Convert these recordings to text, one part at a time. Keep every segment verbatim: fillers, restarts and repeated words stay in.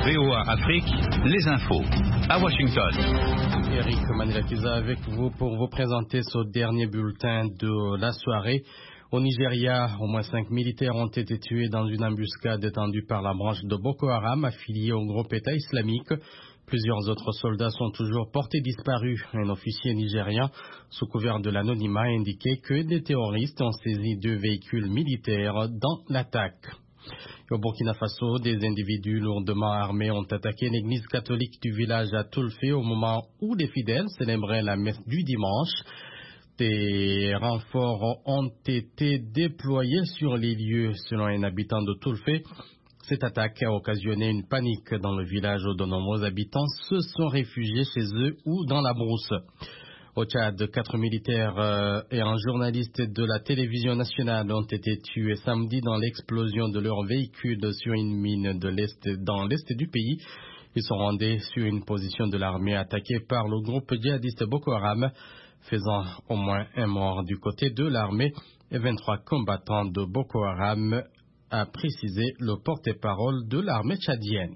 V O A Afrique, les infos, à Washington. Eric Manilakiza avec vous pour vous présenter ce dernier bulletin de la soirée. Au Nigeria, au moins cinq militaires ont été tués dans une embuscade étendue par la branche de Boko Haram affiliée au groupe État islamique. Plusieurs autres soldats sont toujours portés disparus. Un officier nigérian, sous couvert de l'anonymat, a indiqué que des terroristes ont saisi deux véhicules militaires dans l'attaque. Au Burkina Faso, des individus lourdement armés ont attaqué l'église catholique du village à Toulfé au moment où les fidèles célébraient la messe du dimanche. Des renforts ont été déployés sur les lieux, selon un habitant de Toulfé. Cette attaque a occasionné une panique dans le village où de nombreux habitants se sont réfugiés chez eux ou dans la brousse. Au Tchad, quatre militaires euh, et un journaliste de la télévision nationale ont été tués samedi dans l'explosion de leur véhicule sur une mine de l'est, dans l'est du pays. Ils sont rendus sur une position de l'armée attaquée par le groupe djihadiste Boko Haram, faisant au moins un mort du côté de l'armée et vingt-trois combattants de Boko Haram, a précisé le porte-parole de l'armée tchadienne.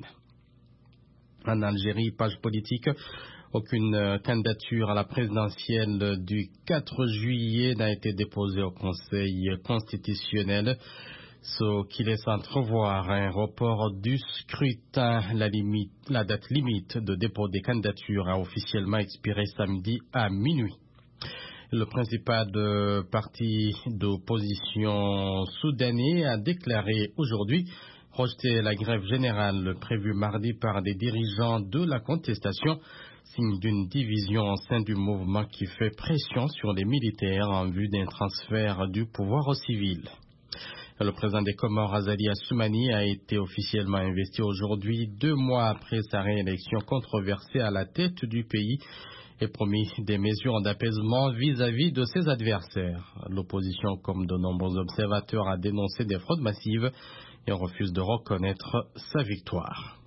En Algérie, page politique. Aucune candidature à la présidentielle du quatre juillet n'a été déposée au Conseil constitutionnel, ce qui laisse entrevoir un report du scrutin. La, limite, la date limite de dépôt des candidatures a officiellement expiré samedi à minuit. Le principal parti d'opposition soudanais a déclaré aujourd'hui rejeter la grève générale prévue mardi par des dirigeants de la contestation, signe d'une division au sein du mouvement qui fait pression sur les militaires en vue d'un transfert du pouvoir aux civils. Le président des Comores, Azali Assoumani, a été officiellement investi aujourd'hui, deux mois après sa réélection controversée à la tête du pays, et promis des mesures d'apaisement vis-à-vis de ses adversaires. L'opposition, comme de nombreux observateurs, a dénoncé des fraudes massives et refuse de reconnaître sa victoire.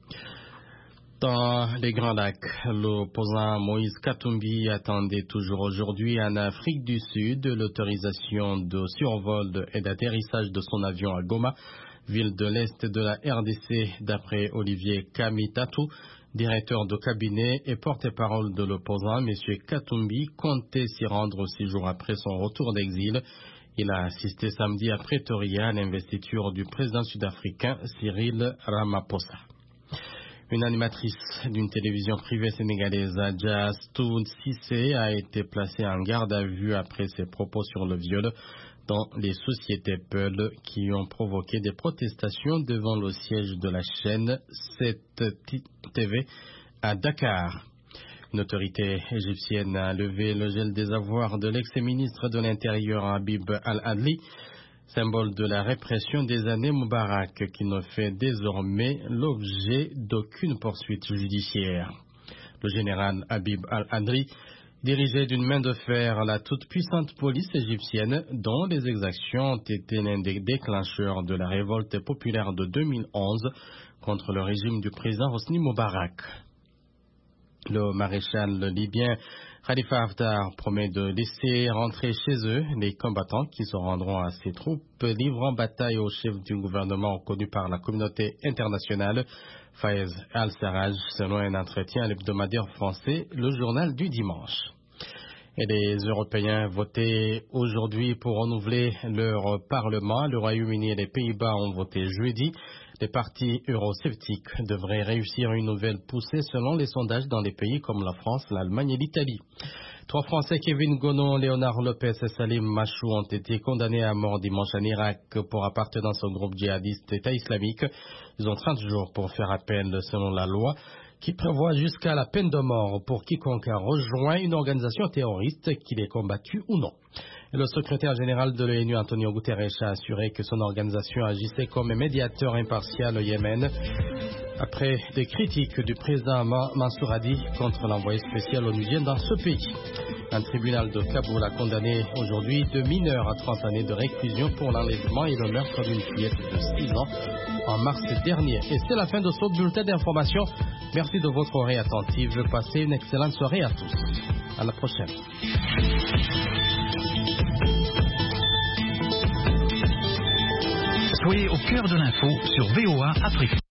Dans les Grands Lacs, l'opposant Moïse Katumbi attendait toujours aujourd'hui en Afrique du Sud l'autorisation de survol et d'atterrissage de son avion à Goma, ville de l'Est de la R D C, d'après Olivier Kamitatou, directeur de cabinet et porte-parole de l'opposant. M. Katumbi comptait s'y rendre six jours après son retour d'exil. Il a assisté samedi à Pretoria à l'investiture du président sud-africain Cyril Ramaphosa. Une animatrice d'une télévision privée sénégalaise, Adja Astou Cissé, a été placée en garde à vue après ses propos sur le viol dans les sociétés Peul qui ont provoqué des protestations devant le siège de la chaîne sept T V à Dakar. Une autorité égyptienne a levé le gel des avoirs de l'ex-ministre de l'Intérieur Habib Al-Adli, symbole de la répression des années Moubarak, qui ne fait désormais l'objet d'aucune poursuite judiciaire. Le général Habib Al-Adli dirigeait d'une main de fer la toute-puissante police égyptienne, dont les exactions ont été l'un des déclencheurs de la révolte populaire de deux mille onze contre le régime du président Hosni Moubarak. Le maréchal libyen Khalifa Haftar promet de laisser rentrer chez eux les combattants qui se rendront à ses troupes, livrant bataille au chef du gouvernement reconnu par la communauté internationale, Fayez al-Sarraj, selon un entretien à l'hebdomadaire français, le journal du dimanche. Et les Européens votaient aujourd'hui pour renouveler leur Parlement. Le Royaume-Uni et les Pays-Bas ont voté jeudi. Les partis eurosceptiques devraient réussir une nouvelle poussée selon les sondages dans les pays comme la France, l'Allemagne et l'Italie. Trois Français, Kevin Gonon, Léonard Lopez et Salim Machou, ont été condamnés à mort dimanche en Irak pour appartenance au groupe djihadiste État islamique. Ils ont trente jours pour faire appel selon la loi, qui prévoit jusqu'à la peine de mort pour quiconque a rejoint une organisation terroriste, qu'il ait combattu ou non. Le secrétaire général de l'ONU, Antonio Guterres, a assuré que son organisation agissait comme médiateur impartial au Yémen, après des critiques du président Mansour Hadi contre l'envoyé spécial onusien dans ce pays. Un tribunal de Kaboul a condamné aujourd'hui deux mineurs à trente années de réclusion pour l'enlèvement et le meurtre d'une fillette de six ans en mars dernier. Et c'est la fin de ce bulletin d'information. Merci de votre oreille attentive. Passez une excellente soirée à tous. À la prochaine. Soyez au cœur de l'info sur V O A Afrique.